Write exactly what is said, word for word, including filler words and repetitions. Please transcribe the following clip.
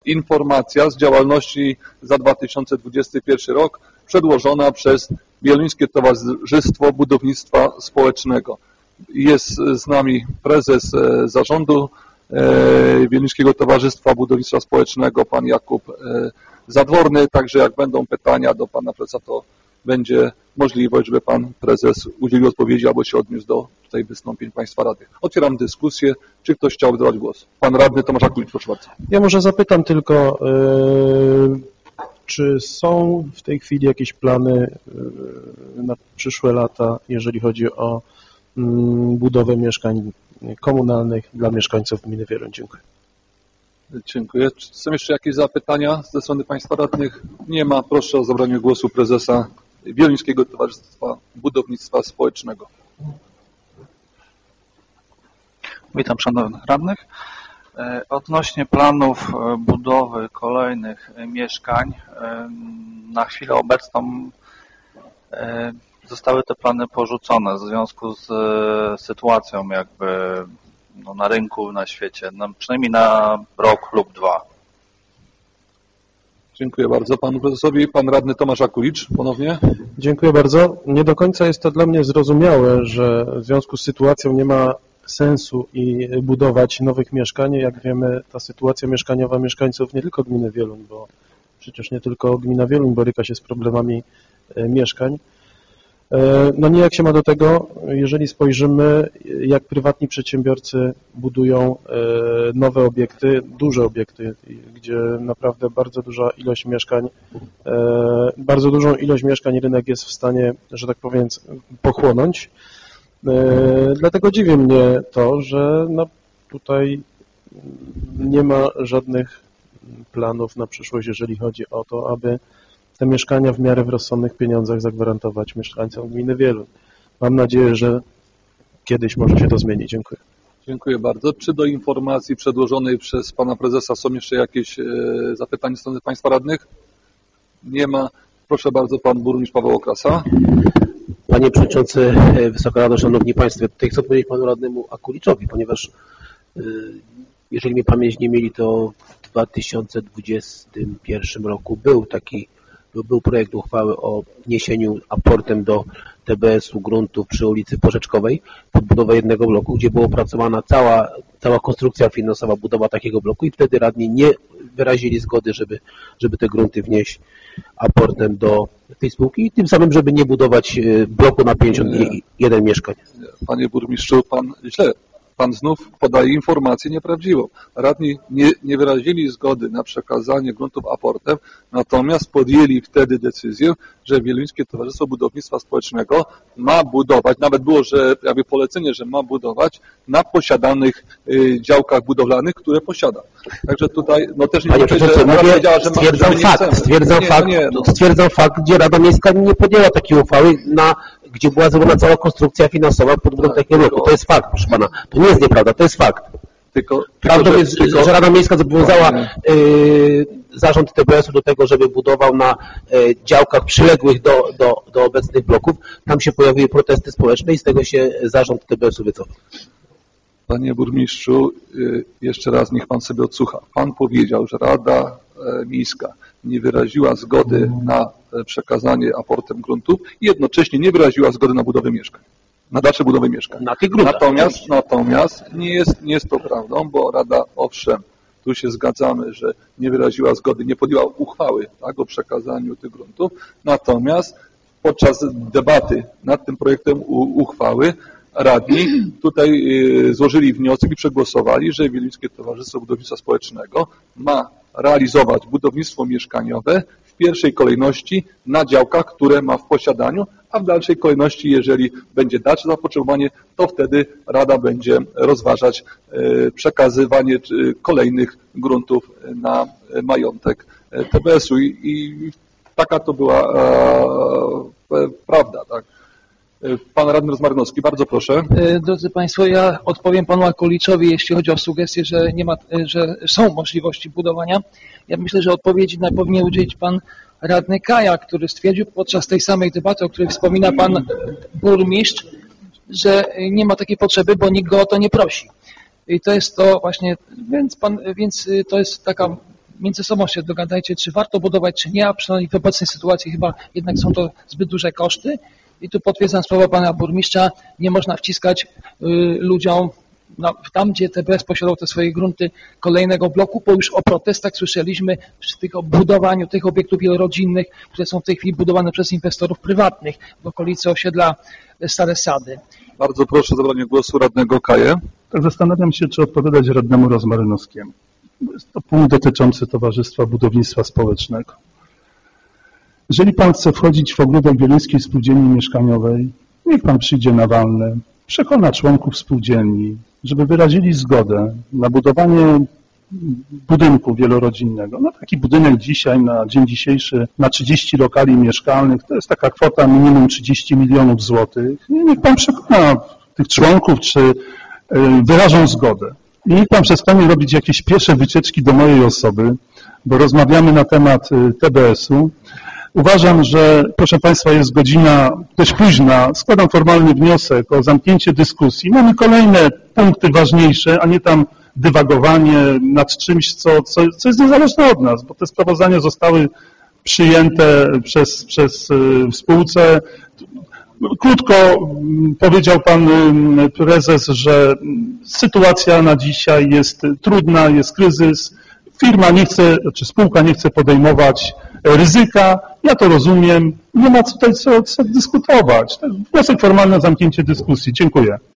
informacja z działalności za dwa tysiące dwudziesty pierwszy rok przedłożona przez Wieluńskie Towarzystwo Budownictwa Społecznego. Jest z nami prezes zarządu Wieluńskiego Towarzystwa Budownictwa Społecznego, pan Jakub Zadworny, także jak będą pytania do pana prezesa, to będzie możliwość, żeby pan prezes udzielił odpowiedzi albo się odniósł do tutaj wystąpień państwa radnych. Otwieram dyskusję. Czy ktoś chciałby zabrać głos? Pan radny Tomasz Akulicz, proszę bardzo. Ja może zapytam tylko, yy, czy są w tej chwili jakieś plany yy, na przyszłe lata, jeżeli chodzi o yy, budowę mieszkań komunalnych dla mieszkańców gminy Wieluń? Dziękuję. Dziękuję. Czy są jeszcze jakieś zapytania ze strony państwa radnych? Nie ma. Proszę o zabranie głosu prezesa Wieluńskiego Towarzystwa Budownictwa Społecznego. Witam szanownych radnych. Odnośnie planów budowy kolejnych mieszkań, na chwilę obecną zostały te plany porzucone w związku z sytuacją jakby no, na rynku, na świecie, no, przynajmniej na rok lub dwa. Dziękuję bardzo panu prezesowi. Pan radny Tomasz Akulicz ponownie. Dziękuję bardzo. Nie do końca jest to dla mnie zrozumiałe, że w związku z sytuacją nie ma sensu i budować nowych mieszkań. Jak wiemy, ta sytuacja mieszkaniowa mieszkańców nie tylko gminy Wieluń, bo przecież nie tylko gmina Wieluń boryka się z problemami mieszkań. No nie jak się ma do tego, jeżeli spojrzymy, jak prywatni przedsiębiorcy budują nowe obiekty, duże obiekty, gdzie naprawdę bardzo duża ilość mieszkań, bardzo dużą ilość mieszkań rynek jest w stanie, że tak powiem, pochłonąć. Dlatego dziwi mnie to, że no tutaj nie ma żadnych planów na przyszłość, jeżeli chodzi o to, aby te mieszkania w miarę w rozsądnych pieniądzach zagwarantować mieszkańcom gminy Wieluń. Mam nadzieję, że kiedyś może się to zmienić. Dziękuję. Dziękuję bardzo. Czy do informacji przedłożonej przez pana prezesa są jeszcze jakieś e, zapytania ze strony państwa radnych? Nie ma. Proszę bardzo, pan burmistrz Paweł Okrasa. Panie Przewodniczący, Wysoka Rado, Szanowni Państwo, tutaj chcę powiedzieć panu radnemu Akuliczowi, ponieważ jeżeli mnie pamięć nie mieli, to w dwa tysiące dwudziestym pierwszym roku był taki, był projekt uchwały o wniesieniu aportem do T B S-u gruntów przy ulicy Porzeczkowej pod budowę jednego bloku, gdzie była opracowana cała, cała konstrukcja finansowa, budowa takiego bloku i wtedy radni nie wyrazili zgody, żeby, żeby te grunty wnieść aportem do tej spółki i tym samym, żeby nie budować bloku na pięćdziesiąt jeden mieszkań. Panie burmistrzu, pan źle. Pan znów podaje informację nieprawdziwą. Radni nie, nie wyrazili zgody na przekazanie gruntów aportem, natomiast podjęli wtedy decyzję, że Wieluńskie Towarzystwo Budownictwa Społecznego ma budować, nawet było, że jakby polecenie, że ma budować na posiadanych y, działkach budowlanych, które posiada. Także tutaj, no też nie mówię, że Rada powiedziała, że stwierdzam ma, fakt, stwierdzam nie, fakt, nie, no. stwierdzam fakt, gdzie Rada Miejska nie podjęła takiej uchwały, na, gdzie była zrobiona cała konstrukcja finansowa pod budową takiego bloku. To jest fakt, proszę pana. To nie jest nieprawda, to jest fakt. Tylko, Prawdą tylko, jest, że, tylko, że Rada Miejska zobowiązała y, zarząd T B S-u do tego, żeby budował na y, działkach przyległych do, do, do obecnych bloków. Tam się pojawiły protesty społeczne i z tego się zarząd T B S-u wycofał. Panie burmistrzu, y, jeszcze raz niech pan sobie odsłucha. Pan powiedział, że Rada y, Miejska nie wyraziła zgody na przekazanie aportem gruntów i jednocześnie nie wyraziła zgody na budowę mieszkań. Na dalsze budowy mieszkań. Na tych gruntach. Natomiast, natomiast nie jest, nie jest to prawdą, bo Rada, owszem, tu się zgadzamy, że nie wyraziła zgody, nie podjęła uchwały tak, o przekazaniu tych gruntów, natomiast podczas debaty nad tym projektem uchwały radni tutaj złożyli wniosek i przegłosowali, że Wieluńskie Towarzystwo Budownictwa Społecznego ma realizować budownictwo mieszkaniowe w pierwszej kolejności na działkach, które ma w posiadaniu, a w dalszej kolejności, jeżeli będzie dalsze zapotrzebowanie, to wtedy Rada będzie rozważać przekazywanie kolejnych gruntów na majątek T B S-u i, i taka to była e, prawda, tak. Pan radny Rozmarynowski, bardzo proszę. Drodzy Państwo, ja odpowiem Panu Akuliczowi, jeśli chodzi o sugestię, że nie ma, że są możliwości budowania. Ja myślę, że odpowiedzi powinien udzielić Pan radny Kaja, który stwierdził podczas tej samej debaty, o której wspomina Pan burmistrz, że nie ma takiej potrzeby, bo nikt go o to nie prosi. I to jest to właśnie, więc, pan, więc to jest taka między sobą się dogadajcie, czy warto budować, czy nie, a przynajmniej w obecnej sytuacji chyba jednak są to zbyt duże koszty. I tu potwierdzam słowa pana burmistrza, nie można wciskać y, ludziom no, tam, gdzie T B S posiadał te swoje grunty kolejnego bloku, bo już o protestach słyszeliśmy przy tych o budowaniu tych obiektów wielorodzinnych, które są w tej chwili budowane przez inwestorów prywatnych w okolicy osiedla Stare Sady. Bardzo proszę o zabranie głosu radnego Kaję. Tak zastanawiam się, czy odpowiadać radnemu Rozmarynowskiemu. Jest to punkt dotyczący Towarzystwa Budownictwa Społecznego. Jeżeli pan chce wchodzić w ogródek Wieluńskiej Spółdzielni Mieszkaniowej, niech pan przyjdzie na walne, przekona członków spółdzielni, żeby wyrazili zgodę na budowanie budynku wielorodzinnego. No taki budynek dzisiaj, na dzień dzisiejszy, na trzydzieści lokali mieszkalnych, to jest taka kwota minimum trzydzieści milionów złotych. I niech pan przekona tych członków, czy wyrażą zgodę. I niech pan przestanie robić jakieś piesze wycieczki do mojej osoby, bo rozmawiamy na temat T B S-u. Uważam, że, proszę państwa, jest godzina dość późna. Składam formalny wniosek o zamknięcie dyskusji. Mamy kolejne punkty ważniejsze, a nie tam dywagowanie nad czymś, co, co, co jest niezależne od nas, bo te sprawozdania zostały przyjęte przez, przez w spółce. Krótko powiedział pan prezes, że sytuacja na dzisiaj jest trudna, jest kryzys. Firma nie chce, czy spółka nie chce podejmować ryzyka. Ja to rozumiem. Nie ma tutaj co, co dyskutować. Wniosek formalny o zamknięcie dyskusji. Dziękuję.